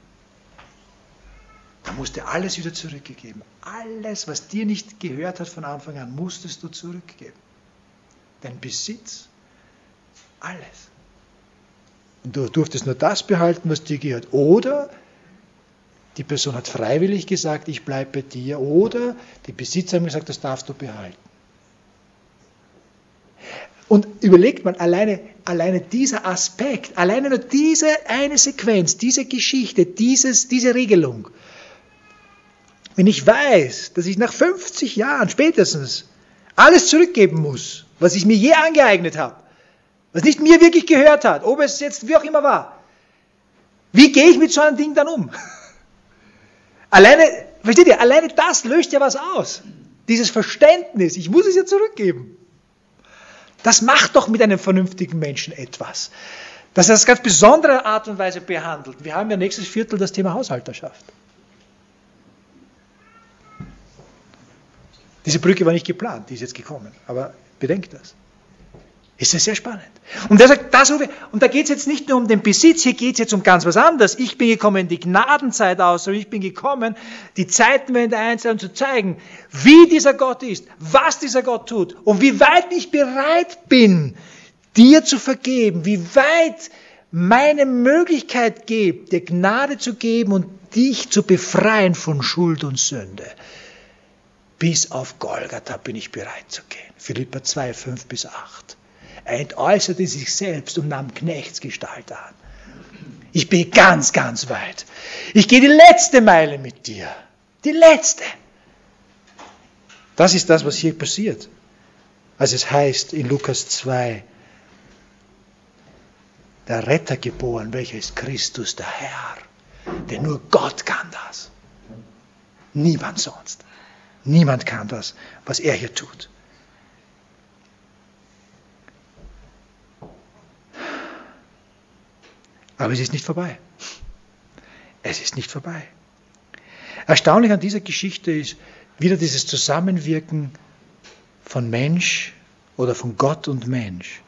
Da musste alles wieder zurückgegeben. Alles, was dir nicht gehört hat von Anfang an, musstest du zurückgeben. Dein Besitz, alles. Und du durftest nur das behalten, was dir gehört. Oder die Person hat freiwillig gesagt, ich bleibe bei dir. Oder die Besitzer haben gesagt, das darfst du behalten. Und überlegt man, alleine dieser Aspekt, alleine nur diese eine Sequenz, diese Geschichte, diese Regelung. Wenn ich weiß, dass ich nach 50 Jahren spätestens alles zurückgeben muss, was ich mir je angeeignet habe, was nicht mir wirklich gehört hat, ob es jetzt wie auch immer war, wie gehe ich mit so einem Ding dann um? Versteht ihr, alleine das löst ja was aus. Dieses Verständnis, ich muss es ja zurückgeben. Das macht doch mit einem vernünftigen Menschen etwas. Dass er das ganz besondere Art und Weise behandelt. Wir haben ja nächstes Viertel das Thema Haushalterschaft. Diese Brücke war nicht geplant, die ist jetzt gekommen. Aber bedenkt das. Ist das sehr spannend. Und er sagt, und da geht es jetzt nicht nur um den Besitz, hier geht es jetzt um ganz was anderes. Ich bin gekommen in die Gnadenzeit aus, und ich bin gekommen, die Zeitenwende einzeln zu zeigen, wie dieser Gott ist, was dieser Gott tut und wie weit ich bereit bin, dir zu vergeben, wie weit meine Möglichkeit gibt, dir Gnade zu geben und dich zu befreien von Schuld und Sünde. Bis auf Golgatha bin ich bereit zu gehen. Philipper 2, 5-8. Er entäußerte sich selbst und nahm Knechtsgestalt an. Ich bin ganz, ganz weit. Ich gehe die letzte Meile mit dir. Die letzte. Das ist das, was hier passiert. Als es heißt in Lukas 2, der Retter geboren, welcher ist Christus, der Herr. Denn nur Gott kann das. Niemand sonst. Niemand kann das, was er hier tut. Aber es ist nicht vorbei. Es ist nicht vorbei. Erstaunlich an dieser Geschichte ist wieder dieses Zusammenwirken von Mensch oder von Gott und Mensch.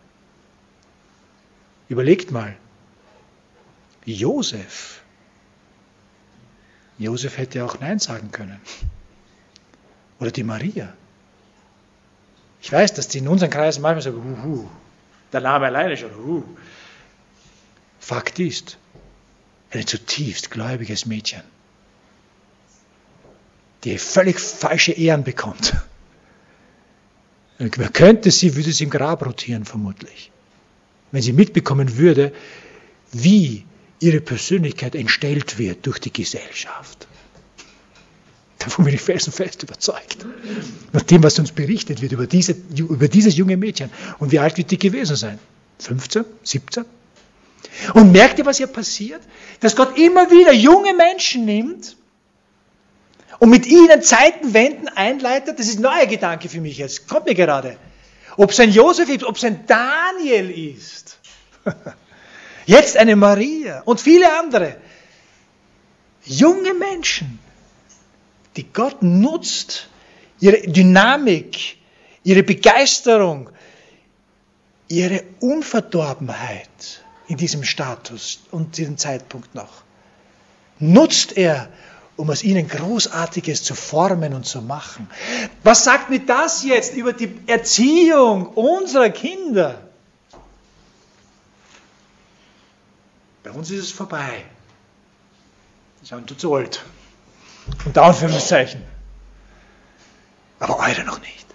Überlegt mal, Josef hätte auch Nein sagen können. Oder die Maria. Ich weiß, dass die in unseren Kreisen manchmal sagen, der Name alleine schon, Fakt ist, ein zutiefst gläubiges Mädchen, die völlig falsche Ehren bekommt. Man würde sie im Grab rotieren, vermutlich. Wenn sie mitbekommen würde, wie ihre Persönlichkeit entstellt wird durch die Gesellschaft. Davon bin ich felsenfest überzeugt. Nach dem, was uns berichtet wird über dieses junge Mädchen. Und wie alt wird die gewesen sein? 15? 17? Und merkt ihr, was hier passiert? Dass Gott immer wieder junge Menschen nimmt und mit ihnen Zeitenwenden einleitet. Das ist ein neuer Gedanke für mich jetzt. Kommt mir gerade. Ob es ein Josef ist, ob es ein Daniel ist. Jetzt eine Maria und viele andere. Junge Menschen, die Gott nutzt, ihre Dynamik, ihre Begeisterung, ihre Unverdorbenheit in diesem Status und diesem Zeitpunkt noch, nutzt er, um aus ihnen Großartiges zu formen und zu machen. Was sagt mir das jetzt über die Erziehung unserer Kinder? Bei uns ist es vorbei. Wir sind zu alt. Unter Anführungszeichen. Aber eure noch nicht.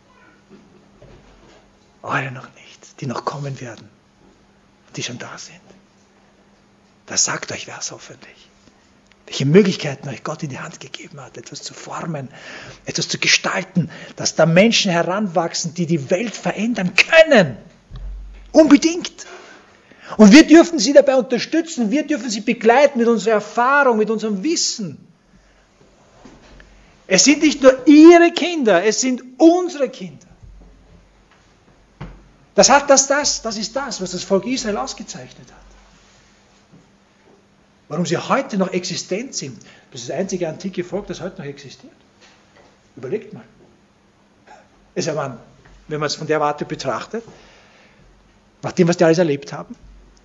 Eure noch nicht, die noch kommen werden. Die schon da sind. Das sagt euch was hoffentlich. Welche Möglichkeiten euch Gott in die Hand gegeben hat, etwas zu formen, etwas zu gestalten, dass da Menschen heranwachsen, die die Welt verändern können. Unbedingt. Und wir dürfen sie dabei unterstützen, wir dürfen sie begleiten mit unserer Erfahrung, mit unserem Wissen. Es sind nicht nur ihre Kinder, es sind unsere Kinder. Das ist das, was das Volk Israel ausgezeichnet hat. Warum sie heute noch existent sind. Das ist das einzige antike Volk, das heute noch existiert. Überlegt mal. Ist ja man, wenn man es von der Warte betrachtet, nach dem, was die alles erlebt haben,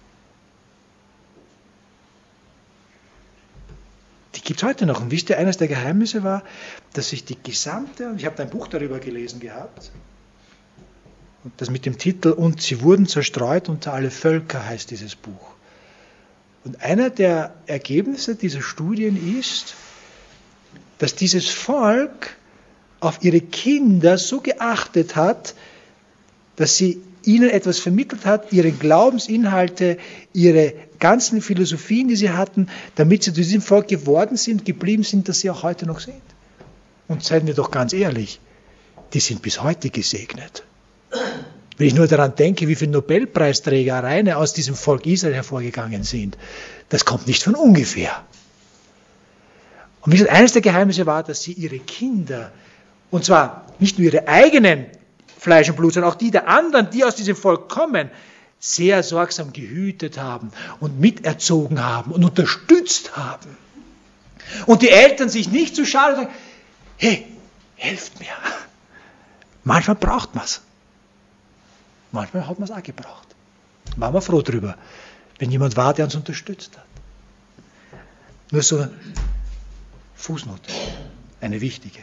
die gibt es heute noch. Und wisst ihr, eines der Geheimnisse war, dass sich die gesamte, und ich habe ein Buch darüber gelesen gehabt, und das mit dem Titel "Und sie wurden zerstreut unter alle Völker" heißt dieses Buch. Und einer der Ergebnisse dieser Studien ist, dass dieses Volk auf ihre Kinder so geachtet hat, dass sie ihnen etwas vermittelt hat, ihre Glaubensinhalte, ihre ganzen Philosophien, die sie hatten, damit sie zu diesem Volk geworden sind, geblieben sind, das sie auch heute noch sind. Und seien wir doch ganz ehrlich, die sind bis heute gesegnet. Wenn ich nur daran denke, wie viele Nobelpreisträger alleine aus diesem Volk Israel hervorgegangen sind, das kommt nicht von ungefähr. Und wie gesagt, eines der Geheimnisse war, dass sie ihre Kinder, und zwar nicht nur ihre eigenen Fleisch und Blut, sondern auch die der anderen, die aus diesem Volk kommen, sehr sorgsam gehütet haben und miterzogen haben und unterstützt haben. Und die Eltern sich nicht zu schade sagen, hey, helft mir. Manchmal braucht man es. Manchmal hat man es auch gebraucht. Waren wir froh drüber, wenn jemand war, der uns unterstützt hat. Nur so Fußnote, eine wichtige.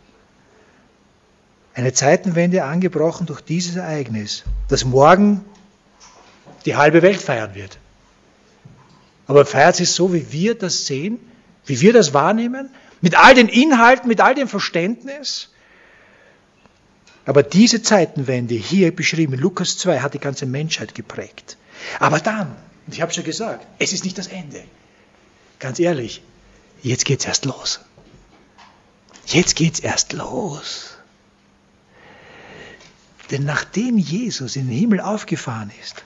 Eine Zeitenwende angebrochen durch dieses Ereignis, das morgen die halbe Welt feiern wird. Aber feiert sie so, wie wir das sehen, wie wir das wahrnehmen, mit all den Inhalten, mit all dem Verständnis. Aber diese Zeitenwende, hier beschrieben in Lukas 2, hat die ganze Menschheit geprägt. Aber dann, und ich habe schon gesagt, es ist nicht das Ende. Ganz ehrlich, jetzt geht es erst los. Jetzt geht es erst los. Denn nachdem Jesus in den Himmel aufgefahren ist,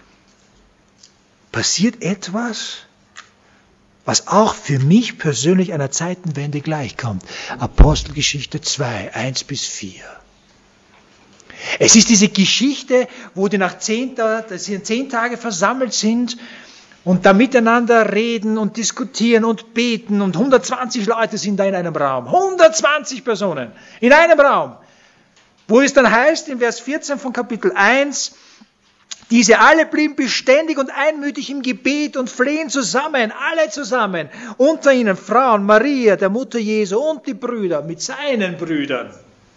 passiert etwas, was auch für mich persönlich einer Zeitenwende gleichkommt. Apostelgeschichte 2, 1-4. Es ist diese Geschichte, wo die nach 10 Tage versammelt sind und da miteinander reden und diskutieren und beten und 120 Leute sind da in einem Raum. 120 Personen in einem Raum. Wo es dann heißt, in Vers 14 von Kapitel 1, diese alle blieben beständig und einmütig im Gebet und flehen zusammen, alle zusammen. Unter ihnen Frauen, Maria, der Mutter Jesu und die Brüder mit seinen Brüdern.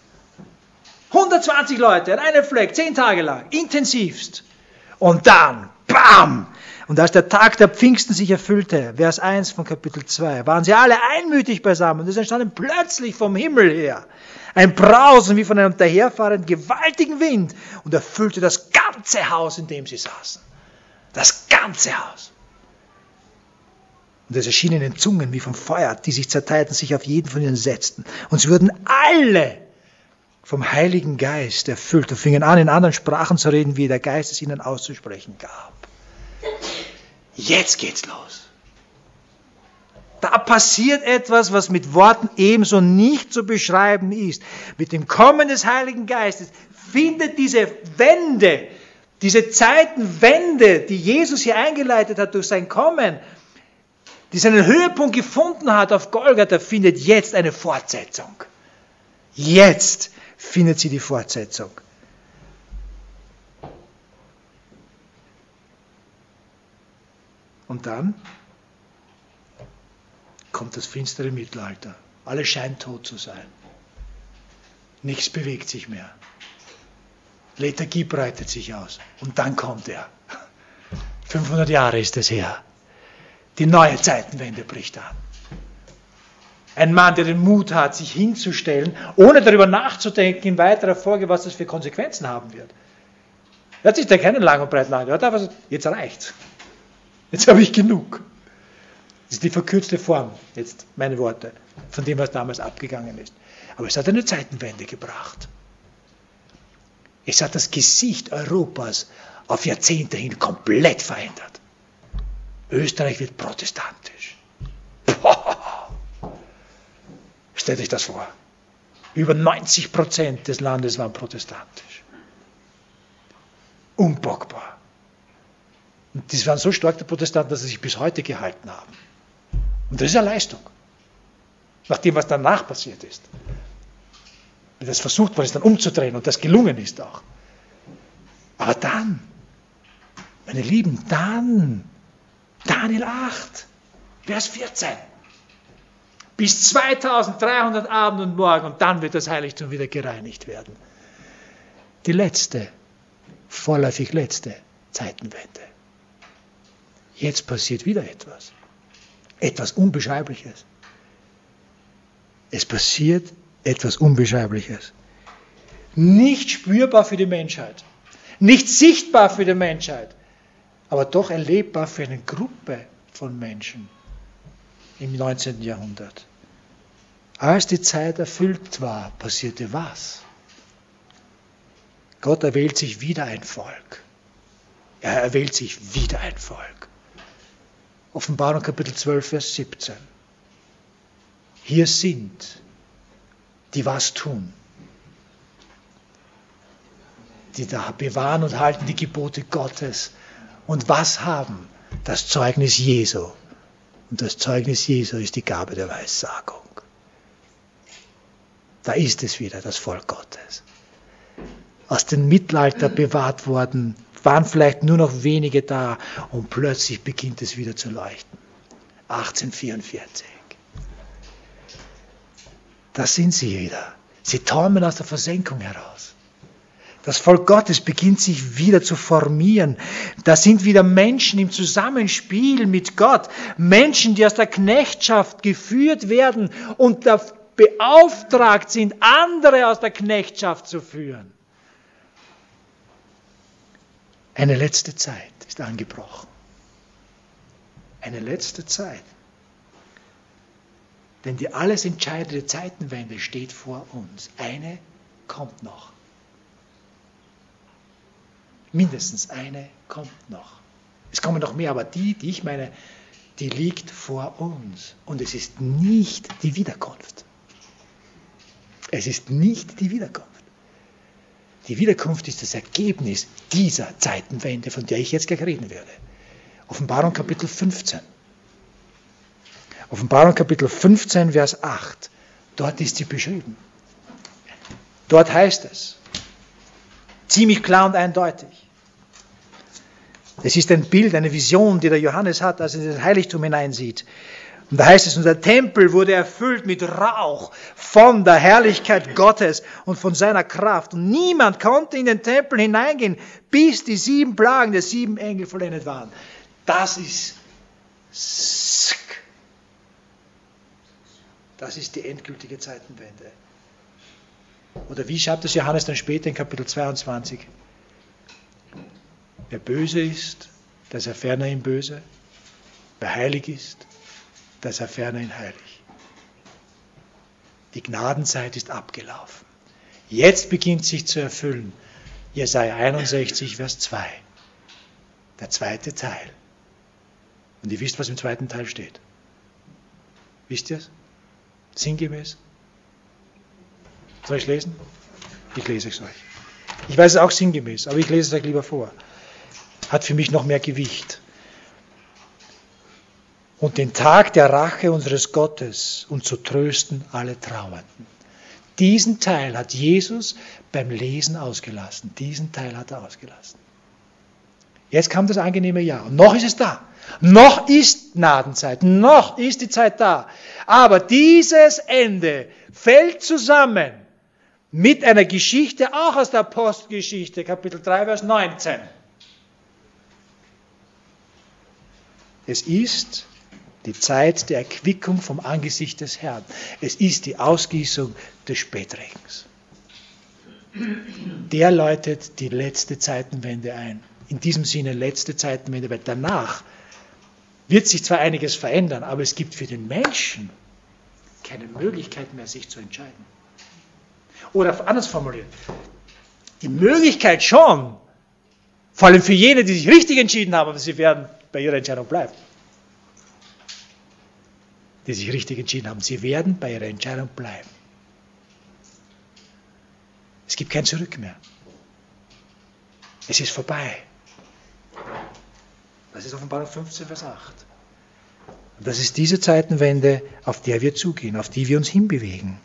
120 Leute an einem Fleck, 10 Tage lang, intensivst. Und dann, bam! Und als der Tag der Pfingsten sich erfüllte, Vers 1 von Kapitel 2, waren sie alle einmütig beisammen. Und es entstand plötzlich vom Himmel her ein Brausen wie von einem daherfahrenden gewaltigen Wind und erfüllte das ganze Haus, in dem sie saßen. Das ganze Haus. Und es erschienen ihnen Zungen wie vom Feuer, die sich zerteilten, sich auf jeden von ihnen setzten. Und sie wurden alle vom Heiligen Geist erfüllt und fingen an, in anderen Sprachen zu reden, wie der Geist es ihnen auszusprechen gab. Jetzt geht's los. Da passiert etwas, was mit Worten ebenso nicht zu beschreiben ist. Mit dem Kommen des Heiligen Geistes findet diese Wende, diese Zeitenwende, die Jesus hier eingeleitet hat durch sein Kommen, die seinen Höhepunkt gefunden hat auf Golgatha, findet jetzt eine Fortsetzung. Jetzt findet sie die Fortsetzung. Und dann kommt das finstere Mittelalter. Alles scheint tot zu sein. Nichts bewegt sich mehr. Lethargie breitet sich aus. Und dann kommt er. 500 Jahre ist es her. Die neue Zeitenwende bricht an. Ein Mann, der den Mut hat, sich hinzustellen, ohne darüber nachzudenken in weiterer Folge, was das für Konsequenzen haben wird. Er hat sich da keinen lang und breit lang. Er hat einfach gesagt, jetzt reicht's. Jetzt habe ich genug. Das ist die verkürzte Form, jetzt meine Worte, von dem, was damals abgegangen ist. Aber es hat eine Zeitenwende gebracht. Es hat das Gesicht Europas auf Jahrzehnte hin komplett verändert. Österreich wird protestantisch. Boah. Stellt euch das vor. Über 90% des Landes waren protestantisch. Unbockbar. Und die waren so stark, die Protestanten, dass sie sich bis heute gehalten haben. Und das ist eine Leistung. Nach dem, was danach passiert ist. Wenn das versucht worden ist, dann umzudrehen und das gelungen ist auch. Aber dann, meine Lieben, dann, Daniel 8, Vers 14. Bis 2300 Abend und Morgen und dann wird das Heiligtum wieder gereinigt werden. Die letzte, vorläufig letzte Zeitenwende. Jetzt passiert wieder etwas. Etwas Unbeschreibliches. Es passiert etwas Unbeschreibliches. Nicht spürbar für die Menschheit. Nicht sichtbar für die Menschheit. Aber doch erlebbar für eine Gruppe von Menschen im 19. Jahrhundert. Als die Zeit erfüllt war, passierte was? Gott erwählt sich wieder ein Volk. Er erwählt sich wieder ein Volk. Offenbarung Kapitel 12, Vers 17. Hier sind, die was tun. Die da bewahren und halten die Gebote Gottes. Und was haben? Das Zeugnis Jesu. Und das Zeugnis Jesu ist die Gabe der Weissagung. Da ist es wieder, das Volk Gottes. aus dem Mittelalter bewahrt worden, waren vielleicht nur noch wenige da und plötzlich beginnt es wieder zu leuchten. 1844. Da sind sie wieder. Sie träumen aus der Versenkung heraus. Das Volk Gottes beginnt sich wieder zu formieren. Da sind wieder Menschen im Zusammenspiel mit Gott. Menschen, die aus der Knechtschaft geführt werden und beauftragt sind, andere aus der Knechtschaft zu führen. Eine letzte Zeit ist angebrochen. Eine letzte Zeit. Denn die alles entscheidende Zeitenwende steht vor uns. Eine kommt noch. Mindestens eine kommt noch. Es kommen noch mehr, aber die ich meine, die liegt vor uns. Und es ist nicht die Wiederkunft. Es ist nicht die Wiederkunft. Die Wiederkunft ist das Ergebnis dieser Zeitenwende, von der ich jetzt gleich reden werde. Offenbarung Kapitel 15. Offenbarung Kapitel 15, Vers 8. Dort ist sie beschrieben. Dort heißt es, ziemlich klar und eindeutig. Es ist ein Bild, eine Vision, die der Johannes hat, als er in das Heiligtum hineinsieht. Und da heißt es, und der Tempel wurde erfüllt mit Rauch von der Herrlichkeit Gottes und von seiner Kraft. Und niemand konnte in den Tempel hineingehen, bis die 7 Plagen der 7 Engel vollendet waren. Das ist die endgültige Zeitenwende. Oder wie schreibt es Johannes dann später in Kapitel 22? Wer böse ist, der sei ferner ihm böse. Wer heilig ist, der sei ferner ihn heilig. Die Gnadenzeit ist abgelaufen. Jetzt beginnt sich zu erfüllen. Jesaja 61, Vers 2. Der zweite Teil. Und ihr wisst, was im zweiten Teil steht. Wisst ihr es? Sinngemäß? Soll ich lesen? Ich lese es euch. Ich weiß es auch sinngemäß, aber ich lese es euch lieber vor. Hat für mich noch mehr Gewicht. Und den Tag der Rache unseres Gottes und zu trösten alle Trauernden. Diesen Teil hat Jesus beim Lesen ausgelassen. Diesen Teil hat er ausgelassen. Jetzt kam das angenehme Jahr. Und noch ist es da. Noch ist Gnadenzeit. Noch ist die Zeit da. Aber dieses Ende fällt zusammen mit einer Geschichte, auch aus der Apostelgeschichte, Kapitel 3, Vers 19. Es ist die Zeit der Erquickung vom Angesicht des Herrn. Es ist die Ausgießung des Spätregens. Der läutet die letzte Zeitenwende ein. In diesem Sinne letzte Zeitenwende, weil danach wird sich zwar einiges verändern, aber es gibt für den Menschen keine Möglichkeit mehr, sich zu entscheiden. Oder anders formuliert, die Möglichkeit schon, vor allem für jene, die sich richtig entschieden haben, aber sie werden bei ihrer Entscheidung bleiben. Die sich richtig entschieden haben, sie werden bei ihrer Entscheidung bleiben. Es gibt kein Zurück mehr. Es ist vorbei. Das ist Offenbarung 15, Vers 8. Und das ist diese Zeitenwende, auf der wir zugehen, auf die wir uns hinbewegen.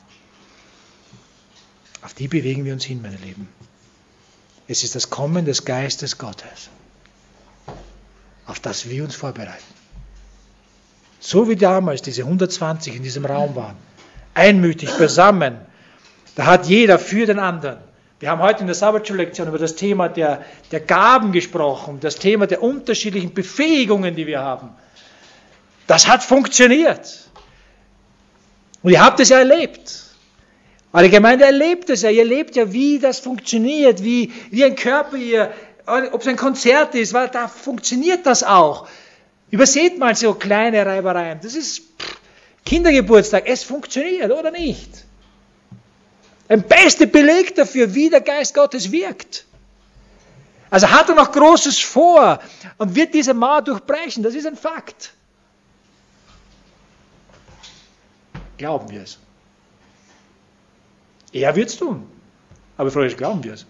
Auf die bewegen wir uns hin, meine Lieben. Es ist das Kommen des Geistes Gottes, auf das wir uns vorbereiten. So wie damals diese 120 in diesem Raum waren, einmütig, beisammen, da hat jeder für den anderen. Wir haben heute in der Sabbatschul-Lektion über das Thema der Gaben gesprochen, das Thema der unterschiedlichen Befähigungen, die wir haben. Das hat funktioniert. Und ihr habt es ja erlebt. Eure Gemeinde erlebt es ja. Ihr erlebt ja, wie das funktioniert, wie ein Körper hier, ob es ein Konzert ist, weil da funktioniert das auch. Überseht mal so kleine Reibereien. Das ist Kindergeburtstag. Es funktioniert, oder nicht? Ein bester Beleg dafür, wie der Geist Gottes wirkt. Also hat er noch Großes vor und wird diese Mauer durchbrechen. Das ist ein Fakt. Glauben wir es? Er wird es tun. Aber die Frage ist, glauben wir es?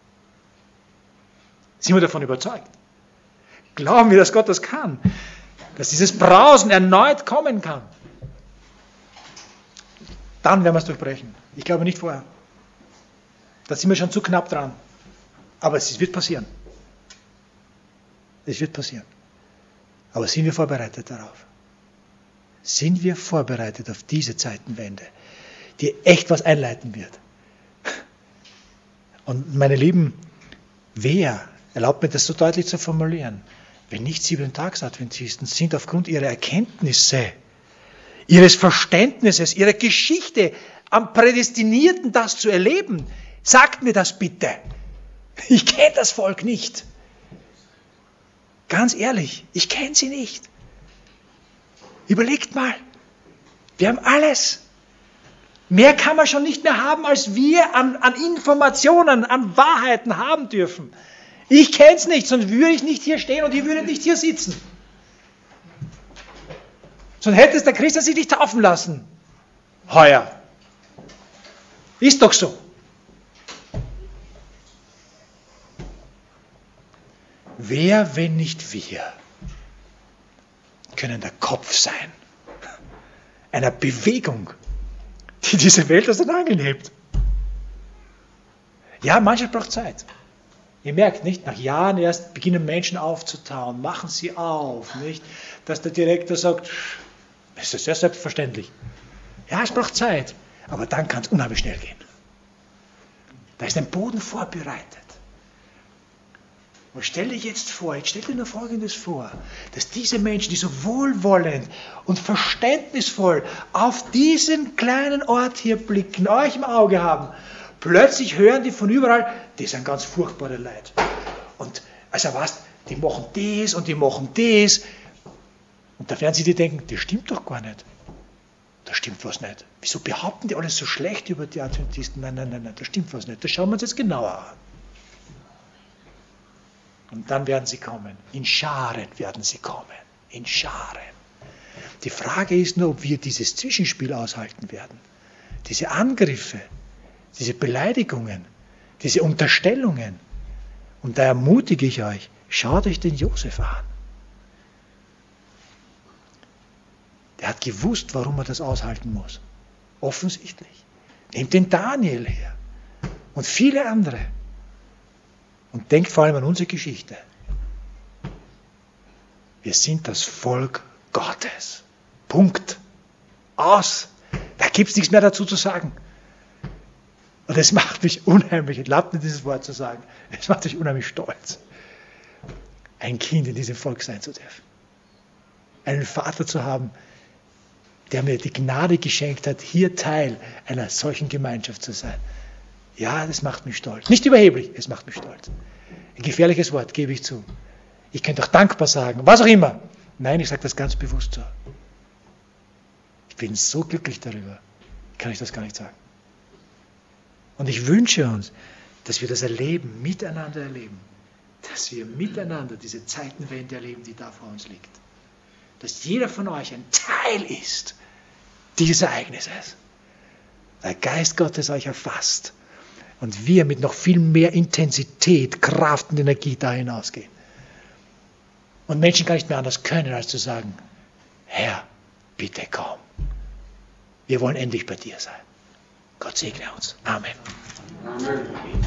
Sind wir davon überzeugt? Glauben wir, dass Gott das kann? Dass dieses Brausen erneut kommen kann? Dann werden wir es durchbrechen. Ich glaube nicht vorher. Da sind wir schon zu knapp dran. Aber es wird passieren. Es wird passieren. Aber sind wir vorbereitet darauf? Sind wir vorbereitet auf diese Zeitenwende, die echt was einleiten wird? Und meine Lieben, wer, erlaubt mir das so deutlich zu formulieren, wenn nicht 7-Tags-Adventisten sind aufgrund ihrer Erkenntnisse, ihres Verständnisses, ihrer Geschichte am Prädestinierten, das zu erleben, sagt mir das bitte. Ich kenne das Volk nicht. Ganz ehrlich, ich kenne sie nicht. Überlegt mal, wir haben alles. Mehr kann man schon nicht mehr haben, als wir an Informationen, an Wahrheiten haben dürfen. Ich kenne es nicht, sonst würde ich nicht hier stehen und ihr würdet nicht hier sitzen. Sonst hätte es der Christen sich nicht taufen lassen. Heuer. Ist doch so. Wer, wenn nicht wir, können der Kopf sein einer Bewegung, die diese Welt aus den Angeln hebt. Ja, manches braucht Zeit. Ihr merkt nicht, nach Jahren erst beginnen Menschen aufzutauen, machen sie auf, nicht, dass der Direktor sagt, das ist sehr selbstverständlich. Ja, es braucht Zeit, aber dann kann es unheimlich schnell gehen. Da ist ein Boden vorbereitet. Und stell dir jetzt vor, ich stelle dir nur Folgendes vor, dass diese Menschen, die so wohlwollend und verständnisvoll auf diesen kleinen Ort hier blicken, euch im Auge haben, plötzlich hören die von überall, das sind ganz furchtbare Leute. Und also was, die machen das und die machen das. Und da werden sie dir denken, das stimmt doch gar nicht. Da stimmt was nicht. Wieso behaupten die alles so schlecht über die Adventisten? Nein, da stimmt was nicht. Das schauen wir uns jetzt genauer an. Und dann werden sie kommen. In Scharen werden sie kommen. In Scharen. Die Frage ist nur, ob wir dieses Zwischenspiel aushalten werden. Diese Angriffe, diese Beleidigungen, diese Unterstellungen. Und da ermutige ich euch, schaut euch den Josef an. Der hat gewusst, warum er das aushalten muss. Offensichtlich. Nehmt den Daniel her. Und viele andere. Und denkt vor allem an unsere Geschichte. Wir sind das Volk Gottes. Punkt. Aus. Da gibt es nichts mehr dazu zu sagen. Und es macht mich unheimlich, erlaubt mir dieses Wort zu sagen, es macht mich unheimlich stolz, ein Kind in diesem Volk sein zu dürfen. Einen Vater zu haben, der mir die Gnade geschenkt hat, hier Teil einer solchen Gemeinschaft zu sein. Ja, das macht mich stolz. Nicht überheblich, es macht mich stolz. Ein gefährliches Wort, gebe ich zu. Ich könnte auch dankbar sagen, was auch immer. Nein, ich sage das ganz bewusst so. Ich bin so glücklich darüber, kann ich das gar nicht sagen. Und ich wünsche uns, dass wir das erleben, miteinander erleben. Dass wir miteinander diese Zeitenwende erleben, die da vor uns liegt. Dass jeder von euch ein Teil ist dieses Ereignisses. Der Geist Gottes euch erfasst. Und wir mit noch viel mehr Intensität, Kraft und Energie da hinausgehen. Und Menschen gar nicht mehr anders können, als zu sagen, Herr, bitte komm. Wir wollen endlich bei dir sein. Gott segne uns. Amen. Amen.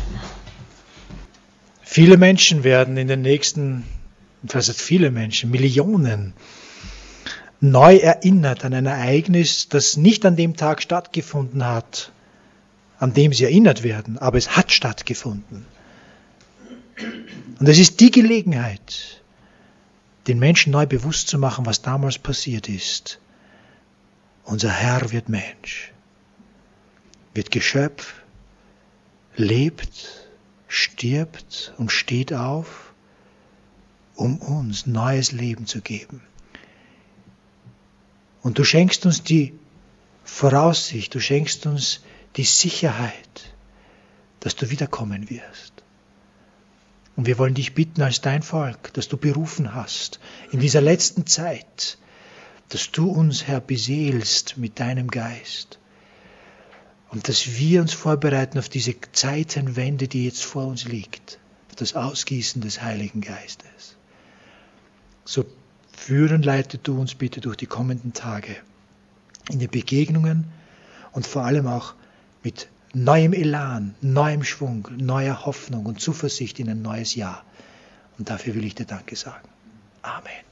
Viele Menschen werden in den nächsten, was heißt viele Menschen, Millionen, neu erinnert an ein Ereignis, das nicht an dem Tag stattgefunden hat, an dem sie erinnert werden, aber es hat stattgefunden. Und es ist die Gelegenheit, den Menschen neu bewusst zu machen, was damals passiert ist. Unser Herr wird Mensch, wird Geschöpf, lebt, stirbt und steht auf, um uns neues Leben zu geben. Und du schenkst uns die Voraussicht, du schenkst uns die Sicherheit, dass du wiederkommen wirst. Und wir wollen dich bitten als dein Volk, dass du berufen hast in dieser letzten Zeit, dass du uns, Herr, beseelst mit deinem Geist und dass wir uns vorbereiten auf diese Zeitenwende, die jetzt vor uns liegt, auf das Ausgießen des Heiligen Geistes. So führen, leite du uns bitte durch die kommenden Tage in die Begegnungen und vor allem auch mit neuem Elan, neuem Schwung, neuer Hoffnung und Zuversicht in ein neues Jahr. Und dafür will ich dir Danke sagen. Amen.